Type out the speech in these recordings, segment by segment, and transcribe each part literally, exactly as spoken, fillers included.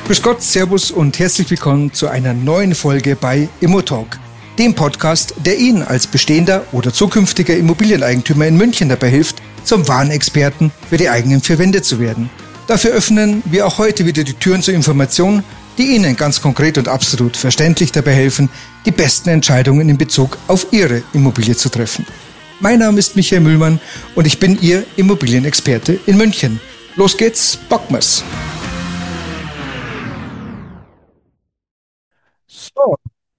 Grüß Gott, Servus und herzlich willkommen zu einer neuen Folge bei ImmoTalk, dem Podcast, der Ihnen als bestehender oder zukünftiger Immobilieneigentümer in München dabei hilft, zum wahren Experten für die eigenen vier Wände zu werden. Dafür öffnen wir auch heute wieder die Türen zur Information, die Ihnen ganz konkret und absolut verständlich dabei helfen, die besten Entscheidungen in Bezug auf Ihre Immobilie zu treffen. Mein Name ist Michael Mühlmann und ich bin Ihr Immobilienexperte in München. Los geht's, bocken wir's! So,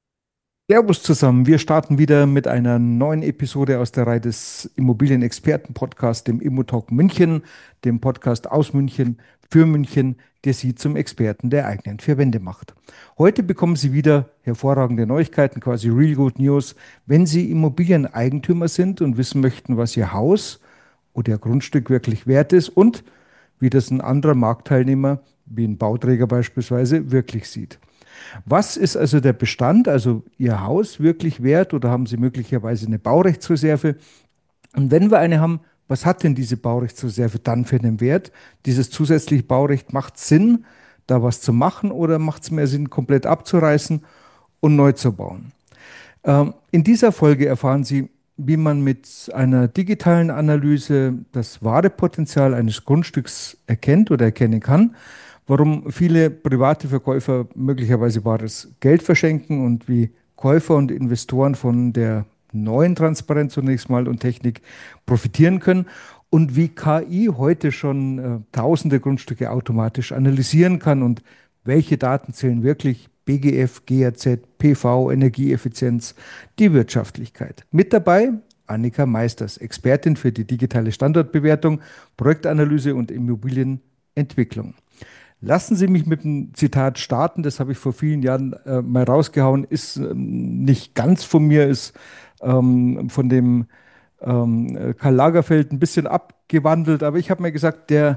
Servus zusammen. Wir starten wieder mit einer neuen Episode aus der Reihe des Immobilienexperten-Podcasts, dem ImmoTalk München, dem Podcast aus München, für München, der Sie zum Experten der eigenen vier Wände macht. Heute bekommen Sie wieder hervorragende Neuigkeiten, quasi Real Good News, wenn Sie Immobilieneigentümer sind und wissen möchten, was Ihr Haus oder Ihr Grundstück wirklich wert ist und wie das ein anderer Marktteilnehmer, wie ein Bauträger beispielsweise, wirklich sieht. Was ist also der Bestand, also Ihr Haus wirklich wert oder haben Sie möglicherweise eine Baurechtsreserve? Und wenn wir eine haben, was hat denn diese Baurechtsreserve dann für einen Wert? Dieses zusätzliche Baurecht, macht Sinn, da was zu machen oder macht es mehr Sinn, komplett abzureißen und neu zu bauen? Ähm, in dieser Folge erfahren Sie, wie man mit einer digitalen Analyse das wahre Potenzial eines Grundstücks erkennt oder erkennen kann, warum viele private Verkäufer möglicherweise bares Geld verschenken und wie Käufer und Investoren von der neuen Transparenz zunächst mal und Technik profitieren können und wie K I heute schon äh, tausende Grundstücke automatisch analysieren kann und welche Daten zählen wirklich: B G F, G A Z, P V, Energieeffizienz, die Wirtschaftlichkeit. Mit dabei Annika Meisters, Expertin für die digitale Standortbewertung, Projektanalyse und Immobilienentwicklung. Lassen Sie mich mit einem Zitat starten, das habe ich vor vielen Jahren äh, mal rausgehauen, ist ähm, nicht ganz von mir, ist ähm, von dem ähm, Karl Lagerfeld ein bisschen abgewandelt, aber ich habe mir gesagt, der,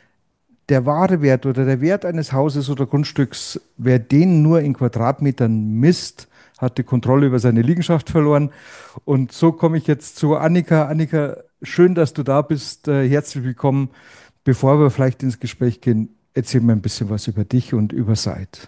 der wahre Wert oder der Wert eines Hauses oder Grundstücks, wer den nur in Quadratmetern misst, hat die Kontrolle über seine Liegenschaft verloren. Und so komme ich jetzt zu Annika. Annika, schön, dass du da bist. Äh, herzlich willkommen. Bevor wir vielleicht ins Gespräch gehen, erzähl mir ein bisschen was über dich und über Site.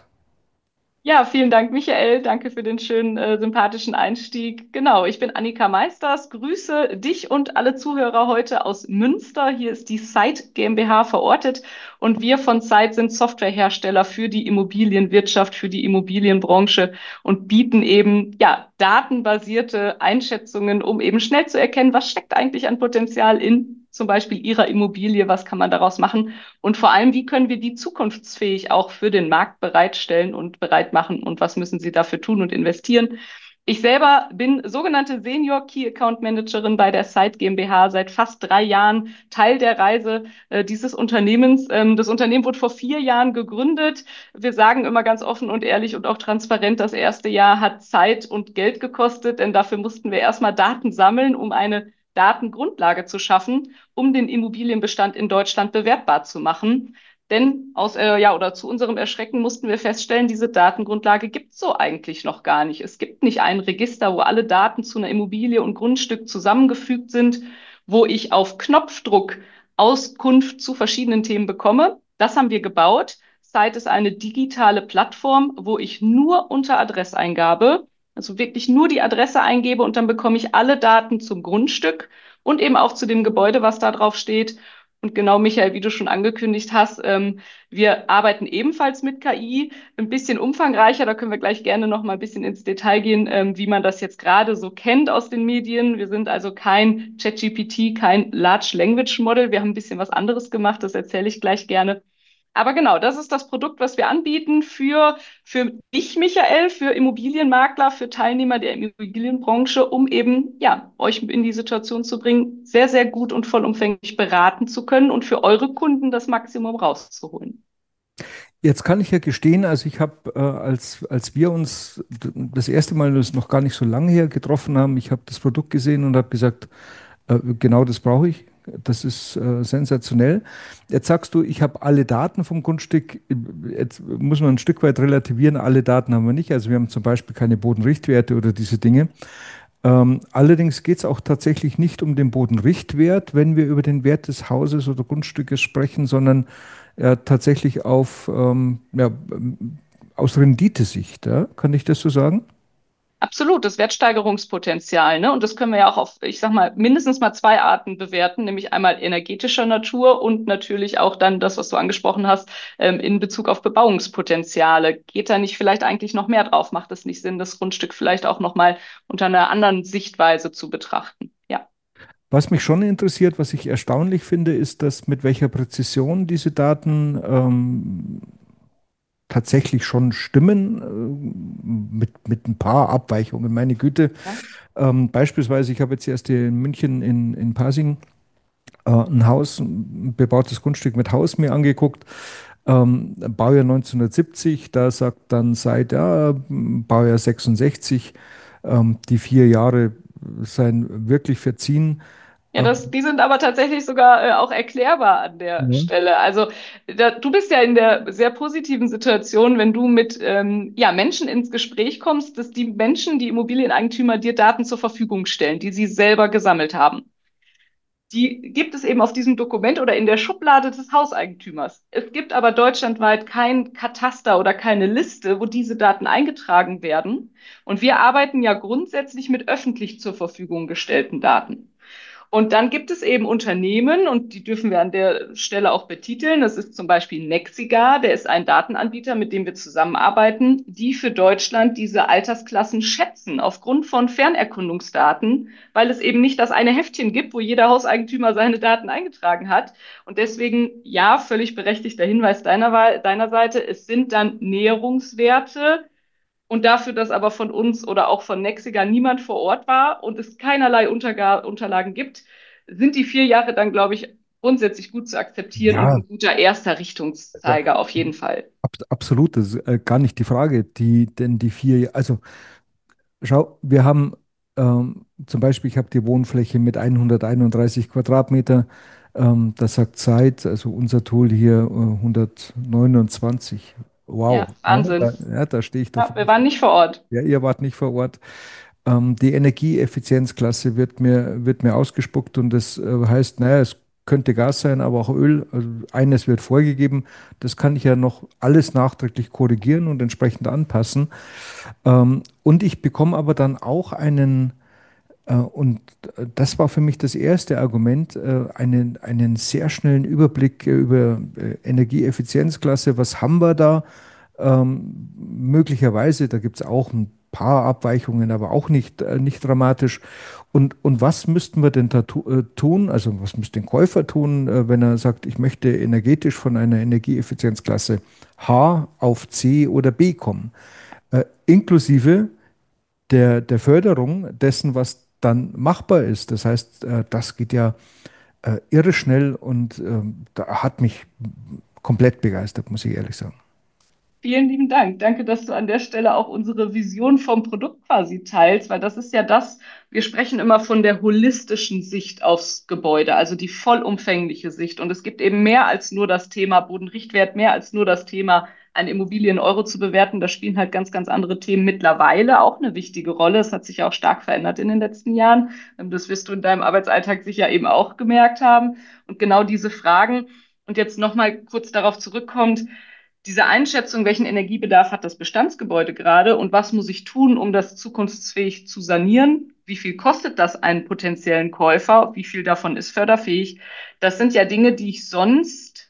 Ja, vielen Dank, Michael. Danke für den schönen, äh, sympathischen Einstieg. Genau, ich bin Annika Meisters, grüße dich und alle Zuhörer heute aus Münster. Hier ist die Site GmbH verortet und wir von Site sind Softwarehersteller für die Immobilienwirtschaft, für die Immobilienbranche und bieten eben, ja, datenbasierte Einschätzungen, um eben schnell zu erkennen, was steckt eigentlich an Potenzial in zum Beispiel Ihrer Immobilie, was kann man daraus machen und vor allem, wie können wir die zukunftsfähig auch für den Markt bereitstellen und bereit machen und was müssen Sie dafür tun und investieren. Ich selber bin sogenannte Senior Key Account Managerin bei der Site GmbH seit fast drei Jahren, Teil der Reise äh, dieses Unternehmens. Ähm, das Unternehmen wurde vor vier Jahren gegründet. Wir sagen immer ganz offen und ehrlich und auch transparent, das erste Jahr hat Zeit und Geld gekostet, denn dafür mussten wir erstmal Daten sammeln, um eine Datengrundlage zu schaffen, um den Immobilienbestand in Deutschland bewertbar zu machen. Denn aus, äh, ja, oder zu unserem Erschrecken mussten wir feststellen, diese Datengrundlage gibt es so eigentlich noch gar nicht. Es gibt nicht ein Register, wo alle Daten zu einer Immobilie und Grundstück zusammengefügt sind, wo ich auf Knopfdruck Auskunft zu verschiedenen Themen bekomme. Das haben wir gebaut. Site ist eine digitale Plattform, wo ich nur unter Adresseingabe, also wirklich nur die Adresse eingebe und dann bekomme ich alle Daten zum Grundstück und eben auch zu dem Gebäude, was da drauf steht. Und genau, Michael, wie du schon angekündigt hast, ähm, wir arbeiten ebenfalls mit K I, ein bisschen umfangreicher. Da können wir gleich gerne noch mal ein bisschen ins Detail gehen, ähm, wie man das jetzt gerade so kennt aus den Medien. Wir sind also kein ChatGPT, kein Large Language Model. Wir haben ein bisschen was anderes gemacht, das erzähle ich gleich gerne. Aber genau, das ist das Produkt, was wir anbieten für, für dich, Michael, für Immobilienmakler, für Teilnehmer der Immobilienbranche, um eben, ja, euch in die Situation zu bringen, sehr, sehr gut und vollumfänglich beraten zu können und für eure Kunden das Maximum rauszuholen. Jetzt kann ich ja gestehen, also ich habe, äh, als, als wir uns d- das erste Mal, das ist noch gar nicht so lange her, getroffen haben, ich habe das Produkt gesehen und habe gesagt, äh, genau das brauche ich. Das ist äh, sensationell. Jetzt sagst du, ich habe alle Daten vom Grundstück. Jetzt muss man ein Stück weit relativieren. Alle Daten haben wir nicht. Also wir haben zum Beispiel keine Bodenrichtwerte oder diese Dinge. Ähm, allerdings geht es auch tatsächlich nicht um den Bodenrichtwert, wenn wir über den Wert des Hauses oder Grundstückes sprechen, sondern äh, tatsächlich auf, ähm, ja, ähm, aus Renditesicht. Ja? Kann ich das so sagen? Absolut, das Wertsteigerungspotenzial, ne? Und das können wir ja auch auf, ich sag mal, mindestens mal zwei Arten bewerten, nämlich einmal energetischer Natur und natürlich auch dann das, was du angesprochen hast, ähm, in Bezug auf Bebauungspotenziale. Geht da nicht vielleicht eigentlich noch mehr drauf? Macht es nicht Sinn, das Grundstück vielleicht auch nochmal unter einer anderen Sichtweise zu betrachten? Ja. Was mich schon interessiert, was ich erstaunlich finde, ist, dass mit welcher Präzision diese Daten ähm, tatsächlich schon stimmen, äh, mit, mit ein paar Abweichungen. Meine Güte. Ja, Ähm, beispielsweise, ich habe jetzt erst hier in München in, in Pasing äh, ein Haus, ein bebautes Grundstück mit Haus mir angeguckt. Ähm, Baujahr neunzehnhundertsiebzig, da sagt dann seit ja, Baujahr sechsundsechzig, ähm, die vier Jahre seien wirklich verziehen. Ja, Ähm, das, die sind aber tatsächlich sogar äh, auch erklärbar an der ja. Stelle. Also da, du bist ja in der sehr positiven Situation, wenn du mit ähm, ja, Menschen ins Gespräch kommst, dass die Menschen, die Immobilieneigentümer, dir Daten zur Verfügung stellen, die sie selber gesammelt haben. Die gibt es eben auf diesem Dokument oder in der Schublade des Hauseigentümers. Es gibt aber deutschlandweit kein Kataster oder keine Liste, wo diese Daten eingetragen werden. Und wir arbeiten ja grundsätzlich mit öffentlich zur Verfügung gestellten Daten. Und dann gibt es eben Unternehmen, und die dürfen wir an der Stelle auch betiteln. Das ist zum Beispiel Nexigar, der ist ein Datenanbieter, mit dem wir zusammenarbeiten, die für Deutschland diese Altersklassen schätzen, aufgrund von Fernerkundungsdaten, weil es eben nicht das eine Heftchen gibt, wo jeder Hauseigentümer seine Daten eingetragen hat. Und deswegen, ja, völlig berechtigter Hinweis deiner, deiner Seite, es sind dann Näherungswerte, und dafür, dass aber von uns oder auch von Nexiga niemand vor Ort war und es keinerlei Unterga Unterlagen gibt, sind die vier Jahre dann, glaube ich, grundsätzlich gut zu akzeptieren und Ja, ein guter erster Richtungszeiger auf jeden Fall. ab, absolut, das ist äh, gar nicht die Frage. Die, denn die vier, also schau, wir haben ähm, zum Beispiel, ich habe die Wohnfläche mit hunderteinunddreißig Quadratmeter. Ähm, das sagt Zeit, also unser Tool hier äh, hundertneunundzwanzig. Ja, Wow, ja, da, Wahnsinn. ja, da stehe ich Ja, davor. wir waren nicht vor Ort. Ja, ihr wart nicht vor Ort. Ähm, die Energieeffizienzklasse wird mir, wird mir ausgespuckt und das äh, heißt, naja, es könnte Gas sein, aber auch Öl. Also eines wird vorgegeben. Das kann ich ja noch alles nachträglich korrigieren und entsprechend anpassen. Ähm, und ich bekomme aber dann auch einen, äh, und das war für mich das erste Argument, äh, einen, einen sehr schnellen Überblick äh, über äh, Energieeffizienzklasse. Was haben wir da? Ähm, möglicherweise, da gibt es auch ein paar Abweichungen, aber auch nicht, äh, nicht dramatisch. Und, und was müssten wir denn da tu, äh, tun? Also was müsste ein Käufer tun, äh, wenn er sagt, ich möchte energetisch von einer Energieeffizienzklasse H auf C oder B kommen? Äh, inklusive der, der Förderung dessen, was dann machbar ist. Das heißt, äh, das geht ja äh, irre schnell und ähm, da hat mich komplett begeistert, muss ich ehrlich sagen. Vielen lieben Dank. Danke, dass du an der Stelle auch unsere Vision vom Produkt quasi teilst, weil das ist ja das, wir sprechen immer von der holistischen Sicht aufs Gebäude, also die vollumfängliche Sicht. Und es gibt eben mehr als nur das Thema Bodenrichtwert, mehr als nur das Thema, eine Immobilie in Euro zu bewerten. Da spielen halt ganz, ganz andere Themen mittlerweile auch eine wichtige Rolle. Es hat sich ja auch stark verändert in den letzten Jahren. Das wirst du in deinem Arbeitsalltag sicher eben auch gemerkt haben. Und genau diese Fragen. Und jetzt nochmal kurz darauf zurückkommt, diese Einschätzung, welchen Energiebedarf hat das Bestandsgebäude gerade und was muss ich tun, um das zukunftsfähig zu sanieren? Wie viel kostet das einen potenziellen Käufer? Wie viel davon ist förderfähig? Das sind ja Dinge, die ich sonst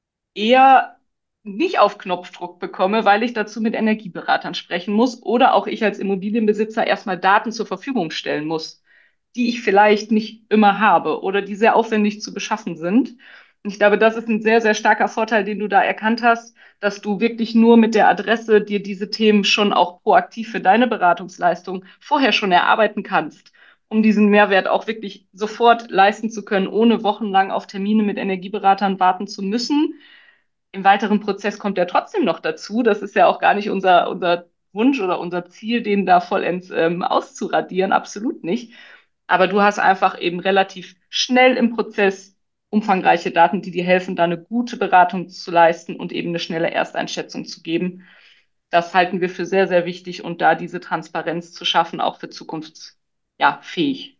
eher nicht auf Knopfdruck bekomme, weil ich dazu mit Energieberatern sprechen muss oder auch ich als Immobilienbesitzer erstmal Daten zur Verfügung stellen muss, die ich vielleicht nicht immer habe oder die sehr aufwendig zu beschaffen sind. Und ich glaube, das ist ein sehr, sehr starker Vorteil, den du da erkannt hast, dass du wirklich nur mit der Adresse dir diese Themen schon auch proaktiv für deine Beratungsleistung vorher schon erarbeiten kannst, um diesen Mehrwert auch wirklich sofort leisten zu können, ohne wochenlang auf Termine mit Energieberatern warten zu müssen. Im weiteren Prozess kommt ja trotzdem noch dazu. Das ist ja auch gar nicht unser, unser Wunsch oder unser Ziel, den da vollends ähm, auszuradieren. Absolut nicht. Aber du hast einfach eben relativ schnell im Prozess umfangreiche Daten, die dir helfen, da eine gute Beratung zu leisten und eben eine schnelle Ersteinschätzung zu geben. Das halten wir für sehr, sehr wichtig und da diese Transparenz zu schaffen, auch für Zukunftsthemen. ja, fähig.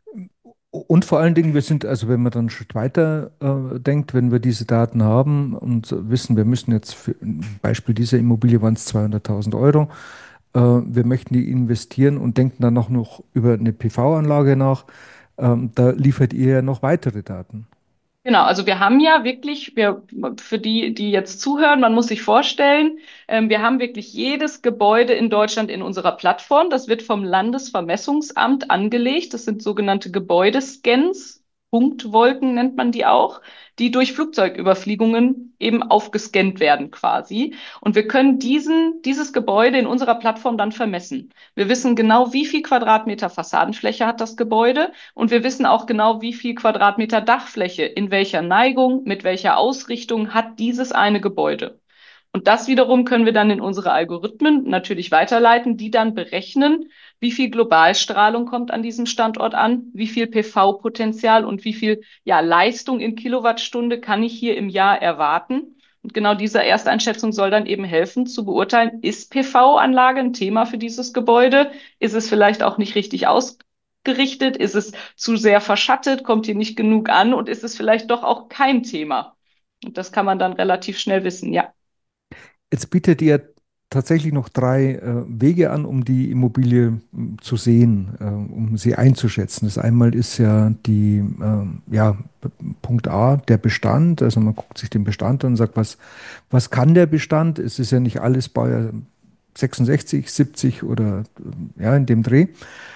Und vor allen Dingen, wir sind, also wenn man dann einen Schritt weiter äh, denkt, wenn wir diese Daten haben und wissen, wir müssen jetzt, für ein Beispiel dieser Immobilie waren es zweihunderttausend Euro, äh, wir möchten die investieren und denken dann auch noch über eine P V-Anlage nach, ähm, da liefert ihr ja noch weitere Daten. Genau, also wir haben ja wirklich, wir, für die, die jetzt zuhören, man muss sich vorstellen, ähm, wir haben wirklich jedes Gebäude in Deutschland in unserer Plattform. Das wird vom Landesvermessungsamt angelegt. Das sind sogenannte Gebäudescans, Punktwolken nennt man die auch, die durch Flugzeugüberfliegungen eben aufgescannt werden quasi. Und wir können diesen, dieses Gebäude in unserer Plattform dann vermessen. Wir wissen genau, wie viel Quadratmeter Fassadenfläche hat das Gebäude. Und wir wissen auch genau, wie viel Quadratmeter Dachfläche, in welcher Neigung, mit welcher Ausrichtung hat dieses eine Gebäude. Und das wiederum können wir dann in unsere Algorithmen natürlich weiterleiten, die dann berechnen, wie viel Globalstrahlung kommt an diesem Standort an, wie viel P V-Potenzial und wie viel ja, Leistung in Kilowattstunde kann ich hier im Jahr erwarten. Und genau diese Ersteinschätzung soll dann eben helfen zu beurteilen, ist P V-Anlage ein Thema für dieses Gebäude? Ist es vielleicht auch nicht richtig ausgerichtet? Ist es zu sehr verschattet? Kommt hier nicht genug an? Und ist es vielleicht doch auch kein Thema? Und das kann man dann relativ schnell wissen, ja. Jetzt bietet ihr tatsächlich noch drei äh, Wege an, um die Immobilie m, zu sehen, äh, um sie einzuschätzen. Das einmal ist ja die, ähm, ja, P- Punkt A, der Bestand. Also man guckt sich den Bestand an und sagt, was, was kann der Bestand? Es ist ja nicht alles Baujahr sechsundsechzig, siebzig oder äh, ja, in dem Dreh.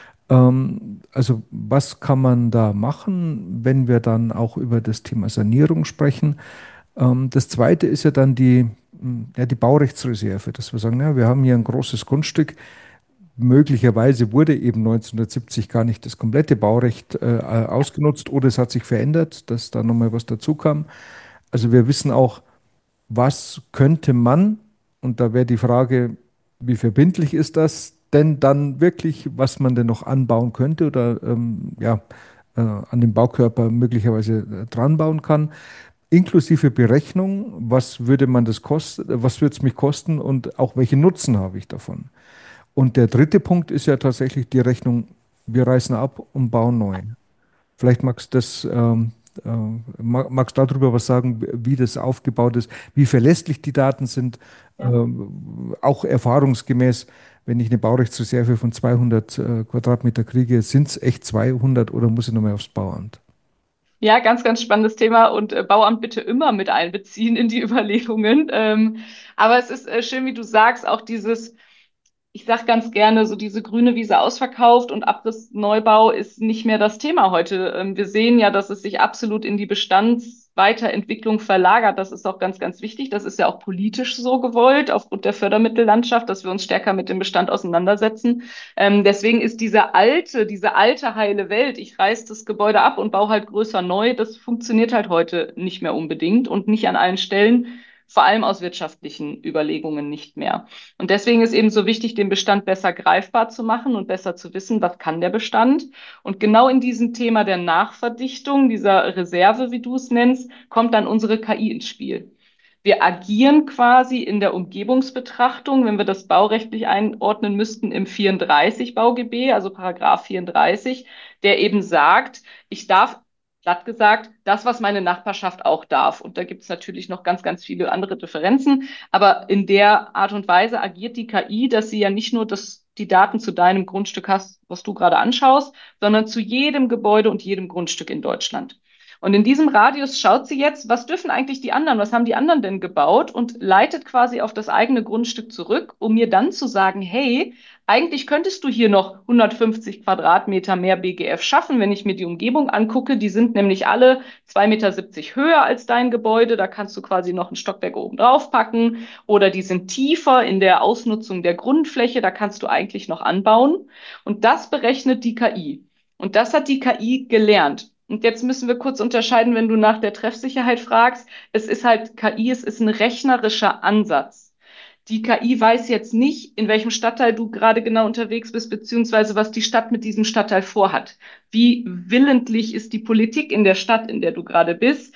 Ähm, also was kann man da machen, wenn wir dann auch über das Thema Sanierung sprechen? Ähm, das zweite ist ja dann die, mh, ja, die Baurechtsreserve, dass wir sagen, ja, wir haben hier ein großes Grundstück. Möglicherweise wurde eben neunzehnhundertsiebzig gar nicht das komplette Baurecht äh, ausgenutzt oder es hat sich verändert, dass da nochmal was dazu kam. Also wir wissen auch, was könnte man, und da wäre die Frage, wie verbindlich ist das denn dann wirklich, was man denn noch anbauen könnte oder ähm, ja, äh, an den Baukörper möglicherweise äh, dran bauen kann, inklusive Berechnung, was würde man das kosten, was würde es mich kosten und auch welchen Nutzen habe ich davon. Und der dritte Punkt ist ja tatsächlich die Rechnung, wir reißen ab und bauen neu. Vielleicht magst du das, ähm, äh, ma- magst du darüber was sagen, wie das aufgebaut ist, wie verlässlich die Daten sind, Ja. ähm, auch erfahrungsgemäß, wenn ich eine Baurechtsreserve von zweihundert äh, Quadratmeter kriege, sind es echt zweihundert oder muss ich nochmal aufs Bauamt? Ja, ganz, ganz spannendes Thema und äh, Bauamt bitte immer mit einbeziehen in die Überlegungen. Ähm, aber es ist äh, schön, wie du sagst, auch dieses, ich sage ganz gerne, so diese grüne Wiese ausverkauft und Abrissneubau ist nicht mehr das Thema heute. Ähm, wir sehen ja, dass es sich absolut in die Bestandsweiterentwicklung verlagert. Das ist auch ganz, ganz wichtig. Das ist ja auch politisch so gewollt, aufgrund der Fördermittellandschaft, dass wir uns stärker mit dem Bestand auseinandersetzen. Ähm, deswegen ist diese alte, diese alte heile Welt, ich reiß das Gebäude ab und baue halt größer neu, das funktioniert halt heute nicht mehr unbedingt und nicht an allen Stellen, vor allem aus wirtschaftlichen Überlegungen nicht mehr. Und deswegen ist eben so wichtig, den Bestand besser greifbar zu machen und besser zu wissen, was kann der Bestand. Und genau in diesem Thema der Nachverdichtung, dieser Reserve, wie du es nennst, kommt dann unsere K I ins Spiel. Wir agieren quasi in der Umgebungsbetrachtung, wenn wir das baurechtlich einordnen müssten, im vierunddreißig BauGB, also Paragraph vierunddreißig, der eben sagt, ich darf, platt gesagt, das, was meine Nachbarschaft auch darf. Und da gibt es natürlich noch ganz, ganz viele andere Differenzen. Aber in der Art und Weise agiert die K I, dass sie ja nicht nur das, die Daten zu deinem Grundstück hast, was du gerade anschaust, sondern zu jedem Gebäude und jedem Grundstück in Deutschland. Und in diesem Radius schaut sie jetzt, was dürfen eigentlich die anderen, was haben die anderen denn gebaut und leitet quasi auf das eigene Grundstück zurück, um mir dann zu sagen, hey, eigentlich könntest du hier noch hundertfünfzig Quadratmeter mehr B G F schaffen, wenn ich mir die Umgebung angucke. Die sind nämlich alle zwei Meter siebzig höher als dein Gebäude. Da kannst du quasi noch ein Stockwerk oben drauf packen. Oder die sind tiefer in der Ausnutzung der Grundfläche. Da kannst du eigentlich noch anbauen. Und das berechnet die K I. Und das hat die K I gelernt. Und jetzt müssen wir kurz unterscheiden, wenn du nach der Treffsicherheit fragst. Es ist halt K I, es ist ein rechnerischer Ansatz. Die K I weiß jetzt nicht, in welchem Stadtteil du gerade genau unterwegs bist, beziehungsweise was die Stadt mit diesem Stadtteil vorhat. Wie willentlich ist die Politik in der Stadt, in der du gerade bist?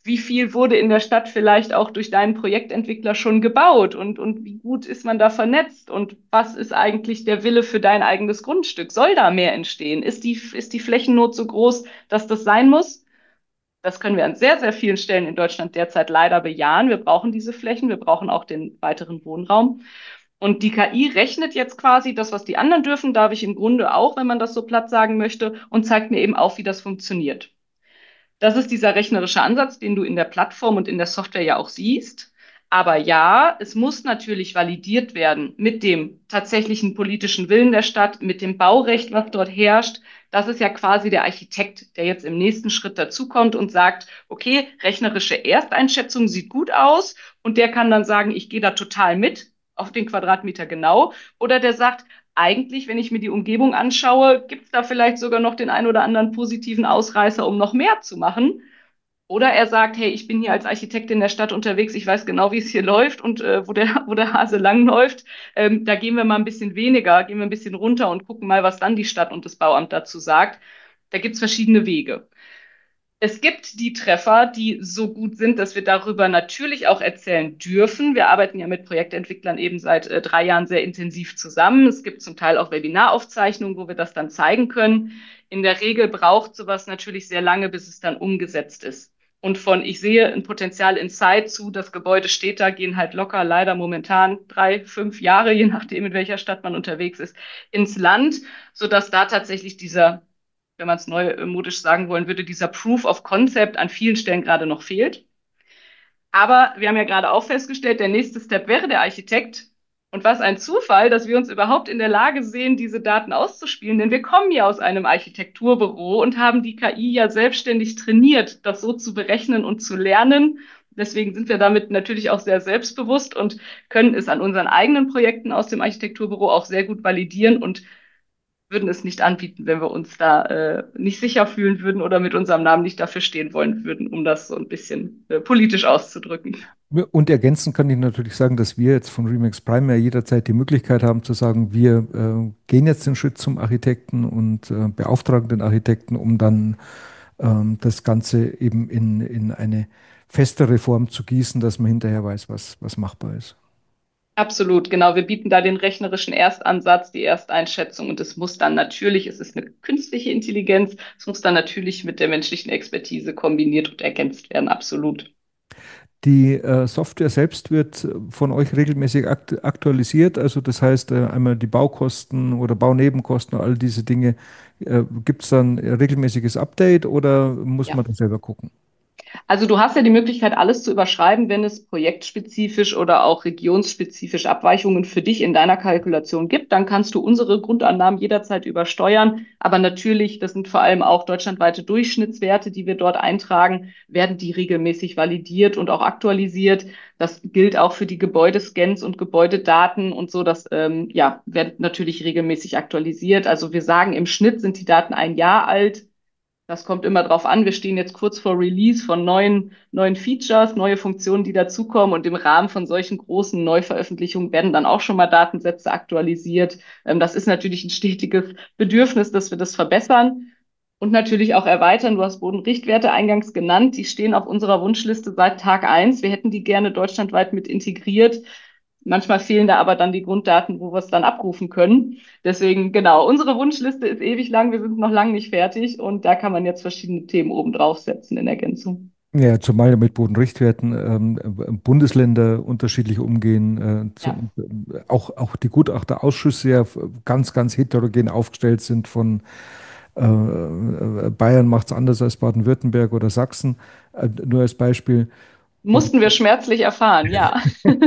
wie viel wurde in der Stadt vielleicht auch durch deinen Projektentwickler schon gebaut und, und wie gut ist man da vernetzt und was ist eigentlich der Wille für dein eigenes Grundstück? Soll da mehr entstehen? Ist die, ist die Flächennot so groß, dass das sein muss? Das können wir an sehr, sehr vielen Stellen in Deutschland derzeit leider bejahen. Wir brauchen diese Flächen, wir brauchen auch den weiteren Wohnraum. Und die K I rechnet jetzt quasi das, was die anderen dürfen, darf ich im Grunde auch, wenn man das so platt sagen möchte, und zeigt mir eben auf, wie das funktioniert. Das ist dieser rechnerische Ansatz, den du in der Plattform und in der Software ja auch siehst. Aber ja, es muss natürlich validiert werden mit dem tatsächlichen politischen Willen der Stadt, mit dem Baurecht, was dort herrscht. Das ist ja quasi der Architekt, der jetzt im nächsten Schritt dazukommt und sagt, okay, rechnerische Ersteinschätzung sieht gut aus und der kann dann sagen, ich gehe da total mit auf den Quadratmeter genau. Oder der sagt, eigentlich, wenn ich mir die Umgebung anschaue, gibt es da vielleicht sogar noch den ein oder anderen positiven Ausreißer, um noch mehr zu machen. Oder er sagt, hey, ich bin hier als Architekt in der Stadt unterwegs, ich weiß genau, wie es hier läuft und äh, wo der, wo der Hase langläuft. Ähm, da gehen wir mal ein bisschen weniger, gehen wir ein bisschen runter und gucken mal, was dann die Stadt und das Bauamt dazu sagt. Da gibt es verschiedene Wege. Es gibt die Treffer, die so gut sind, dass wir darüber natürlich auch erzählen dürfen. Wir arbeiten ja mit Projektentwicklern eben seit äh, drei Jahren sehr intensiv zusammen. Es gibt zum Teil auch Webinaraufzeichnungen, wo wir das dann zeigen können. In der Regel braucht sowas natürlich sehr lange, bis es dann umgesetzt ist. Und von ich sehe ein Potenzial in Zeit zu, das Gebäude steht da, gehen halt locker leider momentan drei, fünf Jahre, je nachdem, in welcher Stadt man unterwegs ist, ins Land, sodass da tatsächlich dieser, wenn man es neumodisch sagen wollen würde, dieser Proof of Concept an vielen Stellen gerade noch fehlt. Aber wir haben ja gerade auch festgestellt, der nächste Step wäre der Architekt. Und was ein Zufall, dass wir uns überhaupt in der Lage sehen, diese Daten auszuspielen, denn wir kommen ja aus einem Architekturbüro und haben die K I ja selbstständig trainiert, das so zu berechnen und zu lernen. Deswegen sind wir damit natürlich auch sehr selbstbewusst und können es an unseren eigenen Projekten aus dem Architekturbüro auch sehr gut validieren und würden es nicht anbieten, wenn wir uns da äh, nicht sicher fühlen würden oder mit unserem Namen nicht dafür stehen wollen würden, um das so ein bisschen äh, politisch auszudrücken. Und ergänzend kann ich natürlich sagen, dass wir jetzt von Remax Prime ja jederzeit die Möglichkeit haben zu sagen, wir äh, gehen jetzt den Schritt zum Architekten und äh, beauftragen den Architekten, um dann ähm, das Ganze eben in, in eine festere Form zu gießen, dass man hinterher weiß, was, was machbar ist. Absolut, genau. Wir bieten da den rechnerischen Erstansatz, die Ersteinschätzung und es muss dann natürlich, es ist eine künstliche Intelligenz, es muss dann natürlich mit der menschlichen Expertise kombiniert und ergänzt werden, absolut. Die äh, Software selbst wird von euch regelmäßig akt aktualisiert. Also das heißt, äh, einmal die Baukosten oder Baunebenkosten, all diese Dinge. Äh, Gibt es dann ein regelmäßiges Update oder muss Ja. man da selber gucken? Also du hast ja die Möglichkeit, alles zu überschreiben, wenn es projektspezifisch oder auch regionsspezifisch Abweichungen für dich in deiner Kalkulation gibt. Dann kannst du unsere Grundannahmen jederzeit übersteuern. Aber natürlich, das sind vor allem auch deutschlandweite Durchschnittswerte, die wir dort eintragen, werden die regelmäßig validiert und auch aktualisiert. Das gilt auch für die Gebäudescans und Gebäudedaten und so. Das ähm, ja, wird natürlich regelmäßig aktualisiert. Also wir sagen, im Schnitt sind die Daten ein Jahr alt. Das kommt immer drauf an. Wir stehen jetzt kurz vor Release von neuen, neuen Features, neue Funktionen, die dazukommen. Und im Rahmen von solchen großen Neuveröffentlichungen werden dann auch schon mal Datensätze aktualisiert. Ähm, das ist natürlich ein stetiges Bedürfnis, dass wir das verbessern und natürlich auch erweitern. Du hast Bodenrichtwerte eingangs genannt. Die stehen auf unserer Wunschliste seit Tag eins. Wir hätten die gerne deutschlandweit mit integriert. Manchmal fehlen da aber dann die Grunddaten, wo wir es dann abrufen können. Deswegen, genau, unsere Wunschliste ist ewig lang, wir sind noch lange nicht fertig und da kann man jetzt verschiedene Themen oben draufsetzen in Ergänzung. Ja, zumal ja mit Bodenrichtwerten ähm, äh, Bundesländer unterschiedlich umgehen, äh, zu, Ja. äh, auch, auch die Gutachterausschüsse ja f- ganz, ganz heterogen aufgestellt sind von äh, äh, Bayern macht es anders als Baden-Württemberg oder Sachsen, äh, nur als Beispiel. Und Mussten wir schmerzlich erfahren, ja.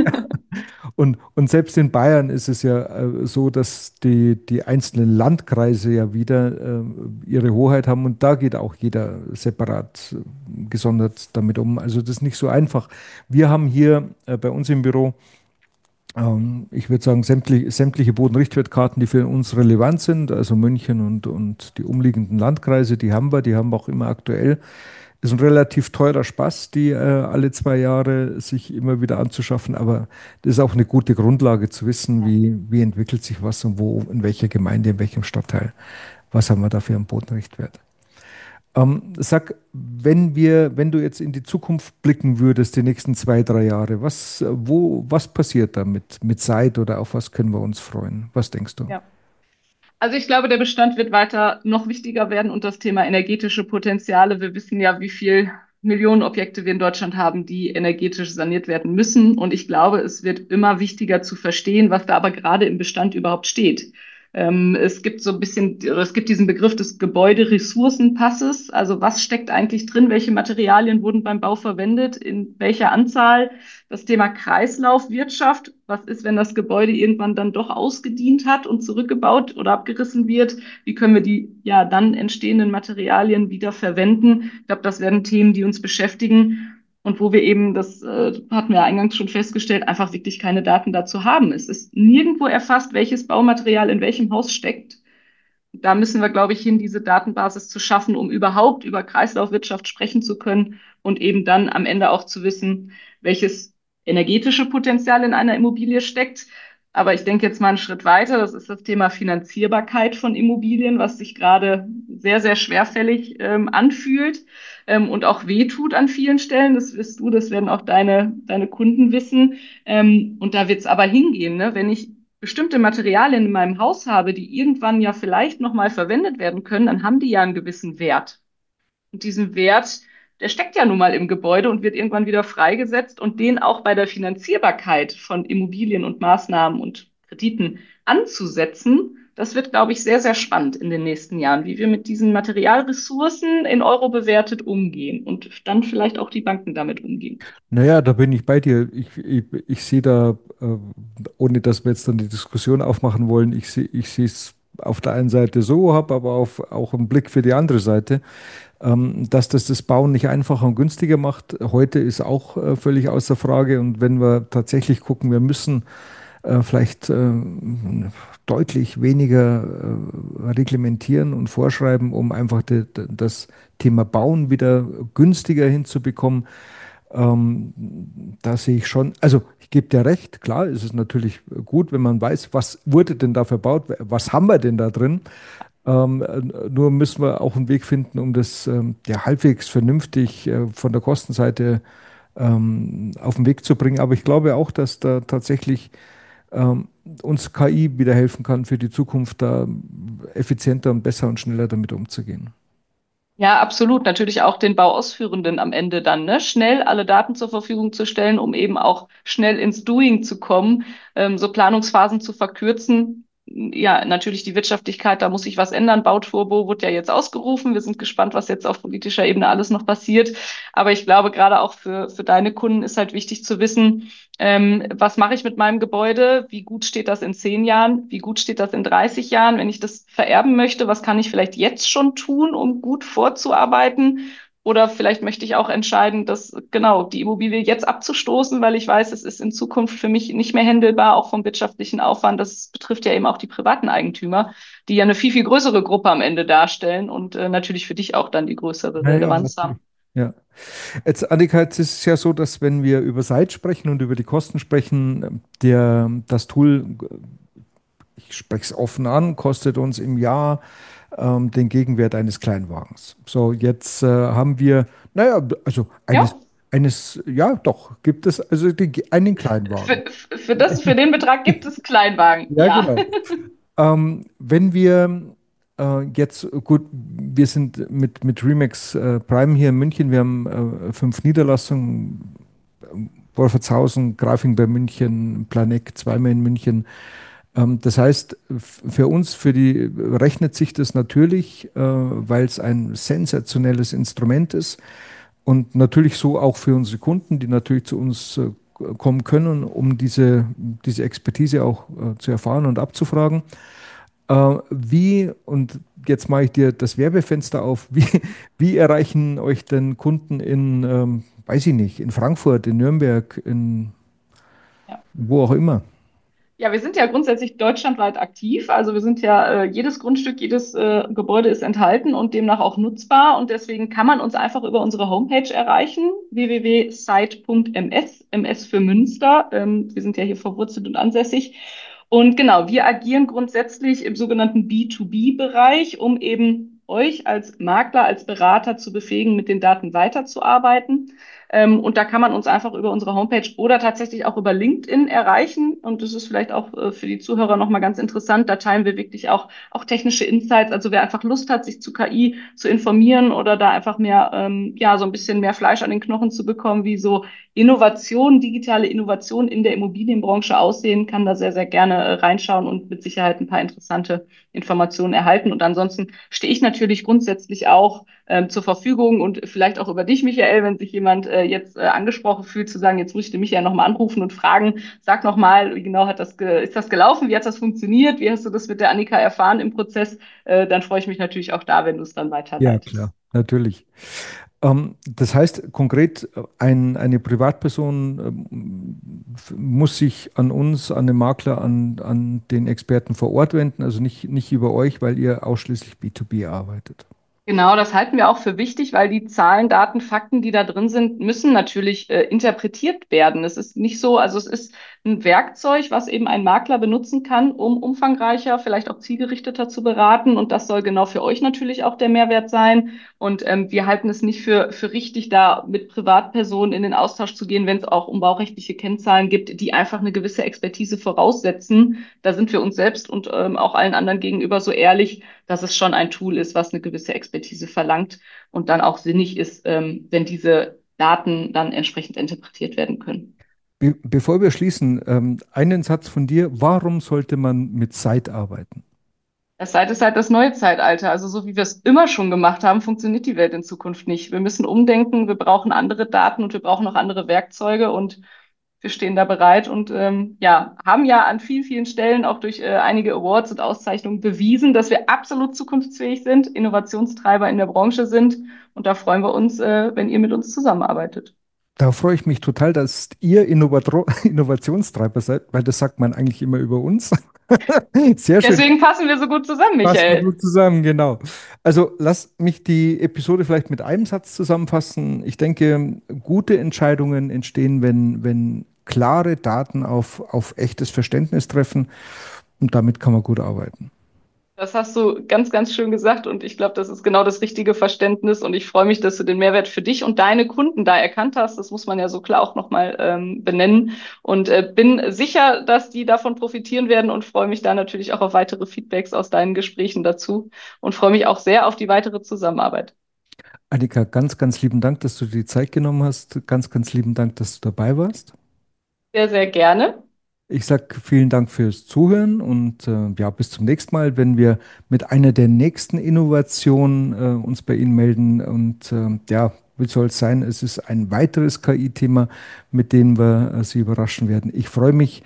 Und, und selbst in Bayern ist es ja äh, so, dass die, die einzelnen Landkreise ja wieder äh, ihre Hoheit haben und da geht auch jeder separat äh, gesondert damit um. Also das ist nicht so einfach. Wir haben hier äh, bei uns im Büro, ähm, ich würde sagen, sämtliche, sämtliche Bodenrichtwertkarten, die für uns relevant sind, also München und, und die umliegenden Landkreise, die haben wir, die haben wir auch immer aktuell. Ist ein relativ teurer Spaß, die äh, alle zwei Jahre sich immer wieder anzuschaffen, aber das ist auch eine gute Grundlage zu wissen, wie, wie entwickelt sich was und wo, in welcher Gemeinde, in welchem Stadtteil, was haben wir da für einen Bodenrichtwert. Ähm, sag, wenn wir, wenn du jetzt in die Zukunft blicken würdest, die nächsten zwei, drei Jahre, was, wo, was passiert da mit, mit Zeit oder auf was können wir uns freuen? Was denkst du? Ja. Also ich glaube, der Bestand wird weiter noch wichtiger werden und das Thema energetische Potenziale. Wir wissen ja, wie viel Millionen Objekte wir in Deutschland haben, die energetisch saniert werden müssen. Und ich glaube, es wird immer wichtiger zu verstehen, was da aber gerade im Bestand überhaupt steht. Ähm, es gibt so ein bisschen, es gibt diesen Begriff des Gebäuderessourcenpasses. Also was steckt eigentlich drin? Welche Materialien wurden beim Bau verwendet? In welcher Anzahl? Das Thema Kreislaufwirtschaft. Was ist, wenn das Gebäude irgendwann dann doch ausgedient hat und zurückgebaut oder abgerissen wird? Wie können wir die ja dann entstehenden Materialien wieder verwenden? Ich glaube, das werden Themen, die uns beschäftigen und wo wir eben, das äh, hatten wir eingangs schon festgestellt, einfach wirklich keine Daten dazu haben. Es ist nirgendwo erfasst, welches Baumaterial in welchem Haus steckt. Da müssen wir, glaube ich, hin, diese Datenbasis zu schaffen, um überhaupt über Kreislaufwirtschaft sprechen zu können und eben dann am Ende auch zu wissen, welches energetische Potenzial in einer Immobilie steckt. Aber ich denke jetzt mal einen Schritt weiter. Das ist das Thema Finanzierbarkeit von Immobilien, was sich gerade sehr, sehr schwerfällig ähm, anfühlt ähm, und auch wehtut an vielen Stellen. Das wirst du, das werden auch deine, deine Kunden wissen. Ähm, und da wird es aber hingehen, ne? Wenn ich bestimmte Materialien in meinem Haus habe, die irgendwann ja vielleicht nochmal verwendet werden können, dann haben die ja einen gewissen Wert. Und diesen Wert, der steckt ja nun mal im Gebäude und wird irgendwann wieder freigesetzt und den auch bei der Finanzierbarkeit von Immobilien und Maßnahmen und Krediten anzusetzen. Das wird, glaube ich, sehr, sehr spannend in den nächsten Jahren, wie wir mit diesen Materialressourcen in Euro bewertet umgehen und dann vielleicht auch die Banken damit umgehen. Naja, da bin ich bei dir. Ich, ich, ich sehe da, äh, ohne dass wir jetzt dann die Diskussion aufmachen wollen, ich sehe ich sehe es auf der einen Seite so, habe aber auf, auch einen Blick für die andere Seite, ähm, dass das das Bauen nicht einfacher und günstiger macht. Heute ist auch äh, völlig außer Frage. Und wenn wir tatsächlich gucken, wir müssen äh, vielleicht äh, deutlich weniger äh, reglementieren und vorschreiben, um einfach de, de, das Thema Bauen wieder günstiger hinzubekommen. Ähm, da sehe ich schon, also ich gebe dir recht, klar, ist es natürlich gut, wenn man weiß, was wurde denn da verbaut, was haben wir denn da drin. Ähm, äh, nur müssen wir auch einen Weg finden, um das ähm, ja, halbwegs vernünftig äh, von der Kostenseite ähm, auf den Weg zu bringen. Aber ich glaube auch, dass da tatsächlich ähm, uns K I wieder helfen kann, für die Zukunft da effizienter und besser und schneller damit umzugehen. Ja, absolut. Natürlich auch den Bauausführenden am Ende dann, ne? Schnell alle Daten zur Verfügung zu stellen, um eben auch schnell ins Doing zu kommen, ähm, so Planungsphasen zu verkürzen. Ja, natürlich die Wirtschaftlichkeit, da muss sich was ändern. Bauturbo wurde ja jetzt ausgerufen. Wir sind gespannt, was jetzt auf politischer Ebene alles noch passiert. Aber ich glaube, gerade auch für, für deine Kunden ist halt wichtig zu wissen, ähm, was mache ich mit meinem Gebäude? Wie gut steht das in zehn Jahren? Wie gut steht das in dreißig Jahren? Wenn ich das vererben möchte, was kann ich vielleicht jetzt schon tun, um gut vorzuarbeiten? Oder vielleicht möchte ich auch entscheiden, dass genau die Immobilie jetzt abzustoßen, weil ich weiß, es ist in Zukunft für mich nicht mehr händelbar, auch vom wirtschaftlichen Aufwand. Das betrifft ja eben auch die privaten Eigentümer, die ja eine viel, viel größere Gruppe am Ende darstellen und äh, natürlich für dich auch dann die größere Ja, ja, Relevanz natürlich. haben. Ja. Jetzt, Annika, jetzt ist es ja so, dass wenn wir über Zeit sprechen und über die Kosten sprechen, der, das Tool, ich spreche es offen an, kostet uns im Jahr ähm, den Gegenwert eines Kleinwagens. So, jetzt äh, haben wir, naja, also eines, Ja, eines, ja, doch, gibt es also die, einen Kleinwagen. für, für das, für den Betrag gibt es Kleinwagen. Ja, Ja. genau. Ähm, wenn wir äh, jetzt, gut, wir sind mit, mit Remax äh, Prime hier in München, wir haben äh, fünf Niederlassungen, Wolfertshausen, Grafing bei München, Planegg zweimal in München. Ähm, das heißt, f- für uns, für die rechnet sich das natürlich, äh, weil es ein sensationelles Instrument ist und natürlich so auch für unsere Kunden, die natürlich zu uns äh, kommen können, um diese, diese Expertise auch äh, zu erfahren und abzufragen. Äh, wie, und jetzt mache ich dir das Werbefenster auf, wie, wie erreichen euch denn Kunden in, ähm, weiß ich nicht, in Frankfurt, in Nürnberg, in Ja. wo auch immer? Ja, wir sind ja grundsätzlich deutschlandweit aktiv. Also wir sind ja, äh, jedes Grundstück, jedes äh, Gebäude ist enthalten und demnach auch nutzbar. Und deswegen kann man uns einfach über unsere Homepage erreichen, w w w punkt site punkt m s, M S für Münster. Ähm, wir sind ja hier verwurzelt und ansässig. Und genau, wir agieren grundsätzlich im sogenannten B zwei B-Bereich, um eben euch als Makler, als Berater zu befähigen, mit den Daten weiterzuarbeiten. Ähm, und da kann man uns einfach über unsere Homepage oder tatsächlich auch über LinkedIn erreichen. Und das ist vielleicht auch äh, für die Zuhörer nochmal ganz interessant. Da teilen wir wirklich auch, auch technische Insights. Also wer einfach Lust hat, sich zu K I zu informieren oder da einfach mehr, ähm, ja, so ein bisschen mehr Fleisch an den Knochen zu bekommen, wie so Innovation, digitale Innovation in der Immobilienbranche aussehen, kann da sehr, sehr gerne äh, reinschauen und mit Sicherheit ein paar interessante Informationen erhalten. Und ansonsten stehe ich natürlich grundsätzlich auch ähm, zur Verfügung und vielleicht auch über dich, Michael, wenn sich jemand äh, jetzt äh, angesprochen fühlt, zu sagen, jetzt muss ich den Michael nochmal anrufen und fragen, sag nochmal, wie genau hat das ge- ist das gelaufen, wie hat das funktioniert, wie hast du das mit der Annika erfahren im Prozess, äh, dann freue ich mich natürlich auch da, wenn du es dann Ja, weiterleitest. klar, natürlich. Ähm, das heißt konkret, äh, ein, eine Privatperson ähm, f- muss sich an uns, an den Makler, an, an den Experten vor Ort wenden, also nicht, nicht über euch, weil ihr ausschließlich B zwei B arbeitet. Genau, das halten wir auch für wichtig, weil die Zahlen, Daten, Fakten, die da drin sind, müssen natürlich äh, interpretiert werden. Es ist nicht so, also es ist ein Werkzeug, was eben ein Makler benutzen kann, um umfangreicher, vielleicht auch zielgerichteter zu beraten. Und das soll genau für euch natürlich auch der Mehrwert sein. Und ähm, wir halten es nicht für, für richtig, da mit Privatpersonen in den Austausch zu gehen, wenn es auch um baurechtliche Kennzahlen gibt, die einfach eine gewisse Expertise voraussetzen. Da sind wir uns selbst und ähm, auch allen anderen gegenüber so ehrlich, dass es schon ein Tool ist, was eine gewisse Expertise verlangt und dann auch sinnig ist, ähm, wenn diese Daten dann entsprechend interpretiert werden können. Be bevor wir schließen, ähm, einen Satz von dir. Warum sollte man mit Zeit arbeiten? Das Zeit ist halt das neue Zeitalter. Also so wie wir es immer schon gemacht haben, funktioniert die Welt in Zukunft nicht. Wir müssen umdenken, wir brauchen andere Daten und wir brauchen auch andere Werkzeuge und wir stehen da bereit und ähm, ja, haben ja an vielen, vielen Stellen auch durch äh, einige Awards und Auszeichnungen bewiesen, dass wir absolut zukunftsfähig sind, Innovationstreiber in der Branche sind. Und da freuen wir uns, äh, wenn ihr mit uns zusammenarbeitet. Da freue ich mich total, dass ihr Innovatro Innovationstreiber seid, weil das sagt man eigentlich immer über uns. Sehr schön. Deswegen passen wir so gut zusammen, Passen Michael. gut zusammen, genau. Also lass mich die Episode vielleicht mit einem Satz zusammenfassen. Ich denke, gute Entscheidungen entstehen, wenn, wenn klare Daten auf, auf echtes Verständnis treffen und damit kann man gut arbeiten. Das hast du ganz, ganz schön gesagt und ich glaube, das ist genau das richtige Verständnis und ich freue mich, dass du den Mehrwert für dich und deine Kunden da erkannt hast. Das muss man ja so klar auch nochmal ähm, benennen und äh, bin sicher, dass die davon profitieren werden und freue mich da natürlich auch auf weitere Feedbacks aus deinen Gesprächen dazu und freue mich auch sehr auf die weitere Zusammenarbeit. Annika, ganz, ganz lieben Dank, dass du dir die Zeit genommen hast. Ganz, ganz lieben Dank, dass du dabei warst. Sehr, sehr gerne. Ich sage vielen Dank fürs Zuhören und äh, ja, bis zum nächsten Mal, wenn wir mit einer der nächsten Innovationen äh, uns bei Ihnen melden. Und äh, ja, wie soll es sein? Es ist ein weiteres K I-Thema, mit dem wir äh, Sie überraschen werden. Ich freue mich,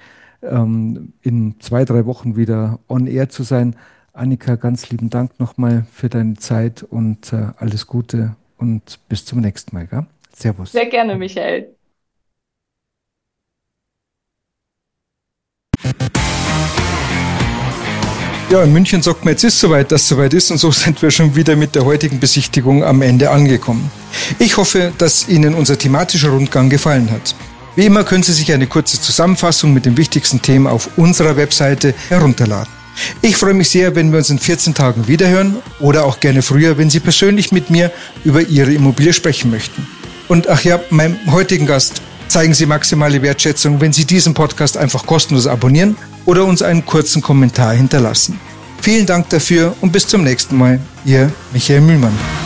ähm, in zwei, drei Wochen wieder on air zu sein. Annika, ganz lieben Dank nochmal für deine Zeit und äh, alles Gute und bis zum nächsten Mal. Gell? Servus. Sehr gerne, Michael. Ja, in München sagt man, jetzt ist soweit, dass soweit ist und so sind wir schon wieder mit der heutigen Besichtigung am Ende angekommen. Ich hoffe, dass Ihnen unser thematischer Rundgang gefallen hat. Wie immer können Sie sich eine kurze Zusammenfassung mit den wichtigsten Themen auf unserer Webseite herunterladen. Ich freue mich sehr, wenn wir uns in vierzehn Tagen wiederhören oder auch gerne früher, wenn Sie persönlich mit mir über Ihre Immobilie sprechen möchten. Und ach ja, meinem heutigen Gast zeigen Sie maximale Wertschätzung, wenn Sie diesen Podcast einfach kostenlos abonnieren oder uns einen kurzen Kommentar hinterlassen. Vielen Dank dafür und bis zum nächsten Mal. Ihr Michael Mühlmann.